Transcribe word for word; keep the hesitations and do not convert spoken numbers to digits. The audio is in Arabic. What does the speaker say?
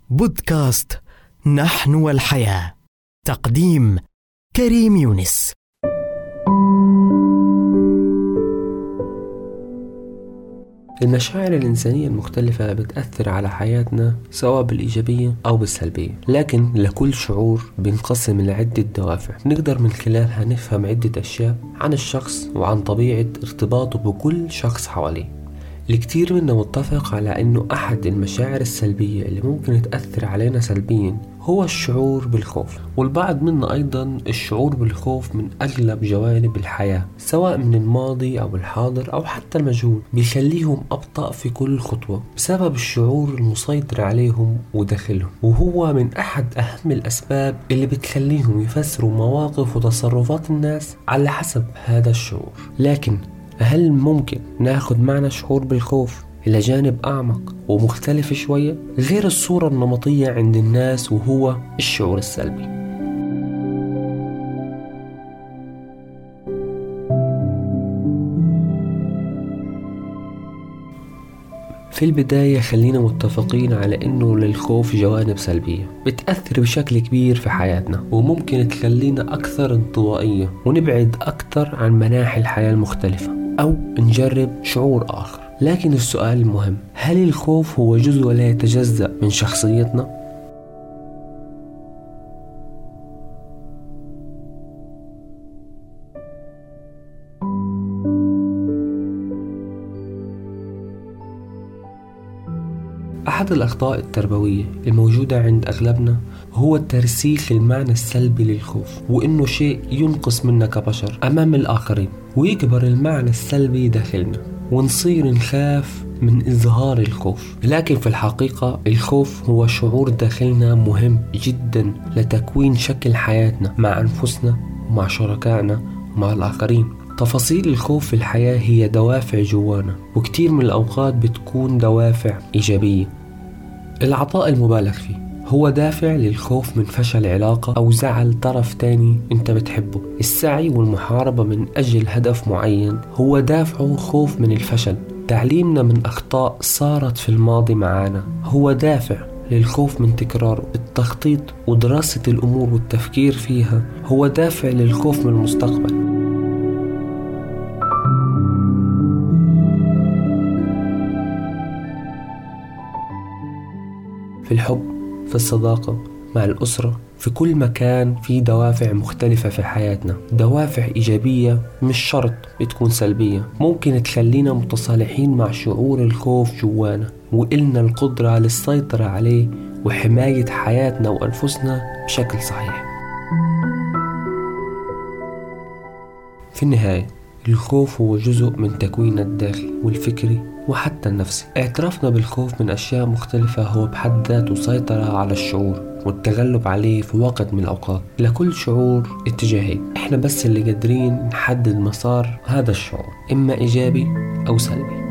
بودكاست نحن والحياة. تقديم كريم يونس. المشاعر الإنسانية المختلفة بتأثر على حياتنا سواء بالإيجابية أو بالسلبية، لكن لكل شعور بينقسم لعدة دوافع نقدر من خلالها نفهم عدة أشياء عن الشخص وعن طبيعة ارتباطه بكل شخص حواليه. الكثير منا متفق على أنه أحد المشاعر السلبية اللي ممكن تأثر علينا سلبيا هو الشعور بالخوف، والبعض منا أيضا الشعور بالخوف من أغلب جوانب الحياة سواء من الماضي أو الحاضر أو حتى المجهول، بيخليهم أبطأ في كل خطوة بسبب الشعور المسيطر عليهم وداخلهم، وهو من أحد أهم الأسباب اللي بتخليهم يفسروا مواقف وتصرفات الناس على حسب هذا الشعور. لكن هل ممكن ناخد معنى شعور بالخوف إلى جانب أعمق ومختلف شوية غير الصورة النمطية عند الناس، وهو الشعور السلبي؟ في البداية خلينا متفقين على أنه للخوف جوانب سلبية بتأثر بشكل كبير في حياتنا، وممكن تخلينا أكثر انطوائية ونبعد أكثر عن مناحي الحياة المختلفة أو نجرب شعور آخر. لكن السؤال المهم، هل الخوف هو جزء لا يتجزأ من شخصيتنا؟ أحد الأخطاء التربوية الموجودة عند أغلبنا هو ترسيخ المعنى السلبي للخوف، وإنه شيء ينقص منا كبشر أمام الآخرين، ويكبر المعنى السلبي داخلنا ونصير نخاف من إظهار الخوف. لكن في الحقيقة الخوف هو شعور داخلنا مهم جدا لتكوين شكل حياتنا مع أنفسنا ومع شركائنا ومع الآخرين. تفاصيل الخوف في الحياة هي دوافع جوانا، وكتير من الأوقات بتكون دوافع إيجابية. العطاء المبالغ فيه هو دافع للخوف من فشل علاقة أو زعل طرف تاني أنت بتحبه. السعي والمحاربة من أجل هدف معين هو دافعه خوف من الفشل. تعليمنا من أخطاء صارت في الماضي معانا هو دافع للخوف من تكراره. التخطيط ودراسة الأمور والتفكير فيها هو دافع للخوف من المستقبل. في الحب، في الصداقة، مع الأسرة، في كل مكان في دوافع مختلفة في حياتنا، دوافع إيجابية مش شرط بتكون سلبية، ممكن تخلينا متصالحين مع شعور الخوف جوانا وإلنا القدرة على السيطرة عليه وحماية حياتنا وأنفسنا بشكل صحيح. في النهاية الخوف هو جزء من تكوين الداخلي والفكري وحتى النفسي. اعترافنا بالخوف من أشياء مختلفة هو بحد ذاته سيطرة على الشعور والتغلب عليه في وقت من الأوقات. لكل شعور اتجاهين، احنا بس اللي قادرين نحدد مسار هذا الشعور، إما إيجابي أو سلبي.